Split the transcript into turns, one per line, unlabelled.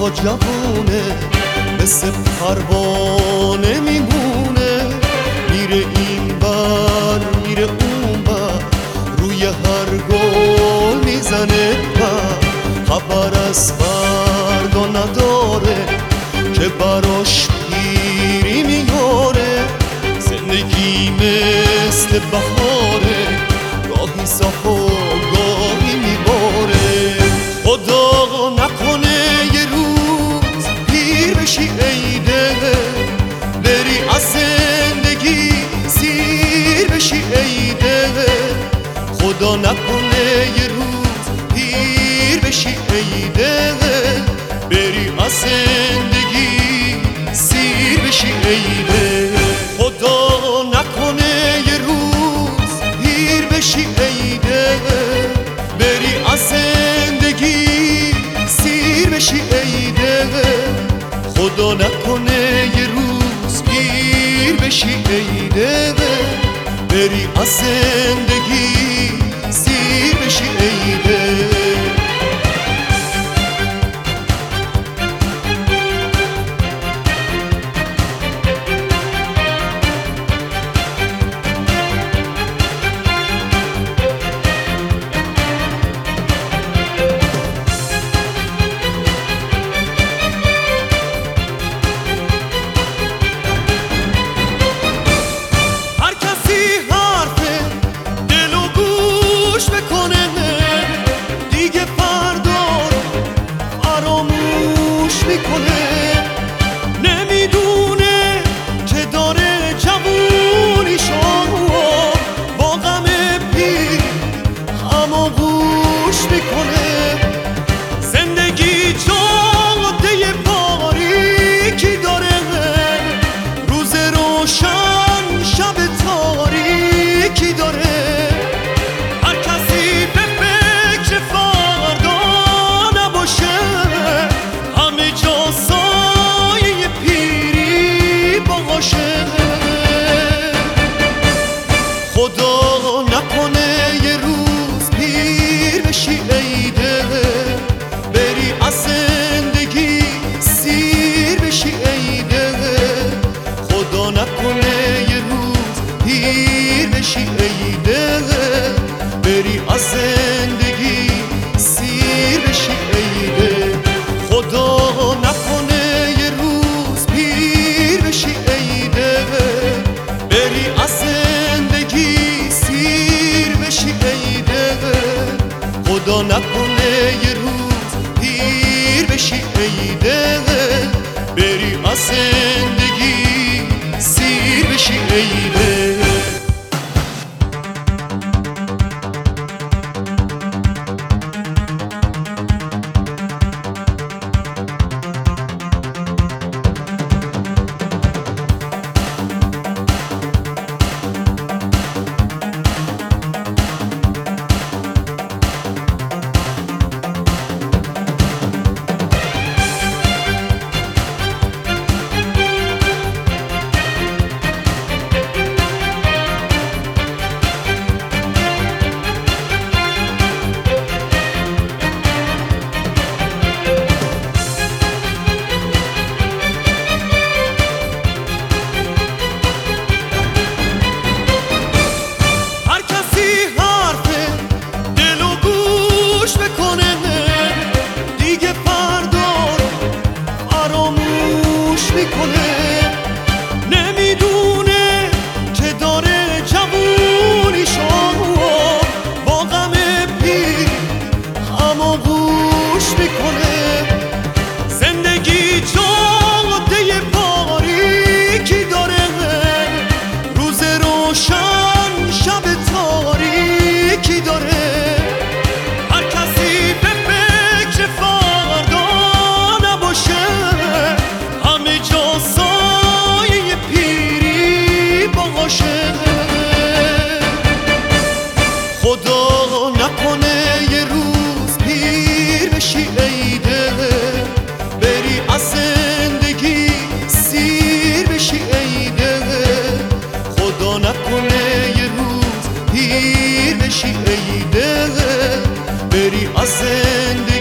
جوونه مثل پروانه میمونه، میره این بر میره اون بر، روی هر گل میزنه پر. خبر از فردا نداره که براش پیری میاره، زندگی مثل بهاره، گاهی صاف و گاهی میباره. خدا نکنه یه روز پیر بشی ای دل، بری از زندگی سیر بشی ای دل. خدا نکنه یه روز پیر بشی ای دل، بری از زندگی سیر بشی ای دل. خدا نکنه یه روز پیر بشی ای دل، بری از زندگی سیر بشی ای دل. خدا نکنه یه روز پیر بشی ای دل، بری از زندگی سیر بشی ای دل. نمیدونه که داره جوونیشو با غم پیر هماغوش میکنه. زندگی جاده باریکی داره، روز روشن شب تاریکی داره. هر کسی به فکر فردا نباشه، همه جا سایه پیری باشه. خدا نکنه یه روز پیر بشی ای دل، بری از زندگی سیر بشی ای دل. خدا نکنه یه روز پیر بشی ای دل، بری از زندگی سیر بشی ای دل. خدا نکنه یه روز پیر بشی ای دل، بری از زندگی سیر بشی ای دل. خدا نکنه یه روز پیر بشی ای دل، بری از زندگی سیر بشی ای دل. نمیدونه که داره جوونیشو با غم پیر هماغوش میکنه. زندگی جاده باریکی داره، روز روشن شب تاریکی داره. هر کسی به فکر فردا نباشه، همه جا سایه پیری باشه. خدا نکنه یه روز پیر بشی ای دل، بری از زندگی سیر بشی ای دل. خدا نکنه یه روز پیر بشی ای دل، بری از زندگی